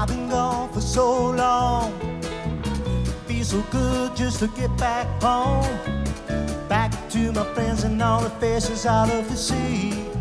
I've been gone for so long. Feels so good just to get back home. Back to my friends and all the faces out of the sea.